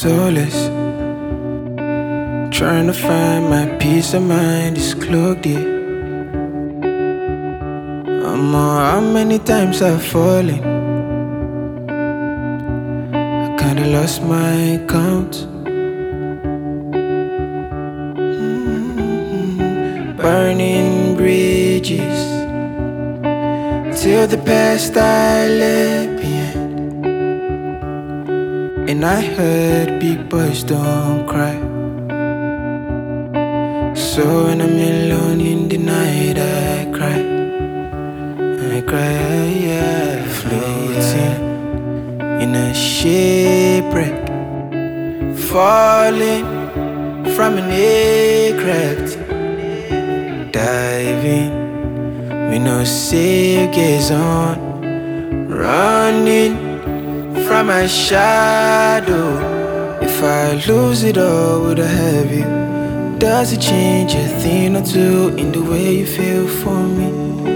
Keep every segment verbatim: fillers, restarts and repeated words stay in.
soulless. Trying to find my peace of mind is clogged, yeah. I'm on how many times I've fallen. I kinda lost my count. Mm-hmm. Burning bridges till the past I left behind. And I heard big boys don't cry. So when I'm alone in the night, I cry. I cry, yeah. Floating in a shipwreck, falling from an aircraft, diving with no safe gaze on, running from my shadow. If I lose it all, would I have you? Does it change a thing or two in the way you feel for me?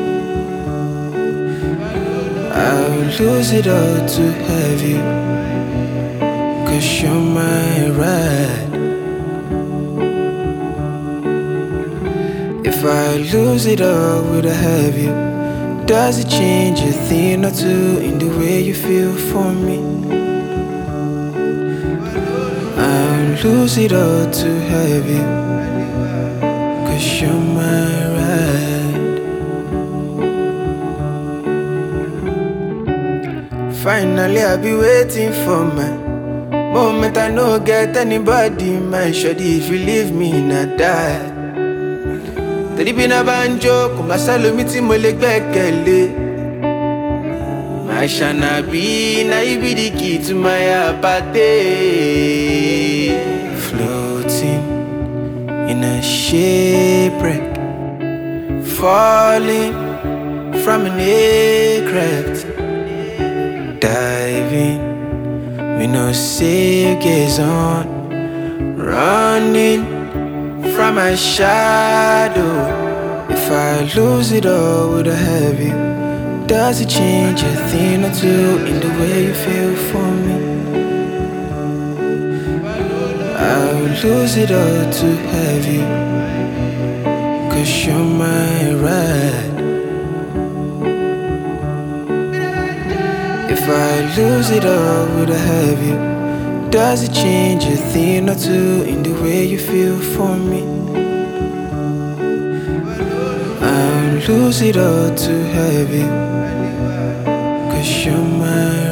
I'll lose it all to have you, 'cause you're my ride. If I lose it all, would I have you? Does it change a thing or two in the way you feel for me? I'll lose it all to have you, 'cause you're my ride. Finally I'll be waiting for my moment. I no get anybody, my shawty. If you leave me, not die. Tẹ̀lé bí náà bá ń jó, kò má sálómi tí mo lè gbẹ́kẹ̀lé. My Shanabi, now you be the key to my apathy. Floating in a shipwreck, falling from an aircraft, diving with no safe gaze on, running from my shadow. If I lose it all, would I have you? Does it change a thing or two in the way you feel for me? I'll lose it all to have you, 'cause you're my ride. If I lose it all, would I have you? Does it change a thing or two in the way you feel for me? I'll lose it all to have you, 'cause you're my